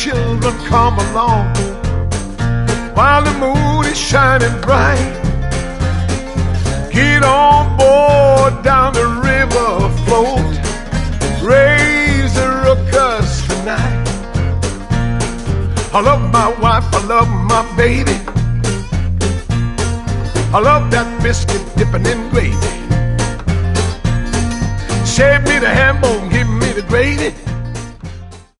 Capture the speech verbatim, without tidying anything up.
children come along while the moon is shining bright. Get on board down the river float, raise the ruckus tonight. I love my wife, I love my baby, I love that biscuit dipping in gravy. Shave me the ham bone, give me the gravy.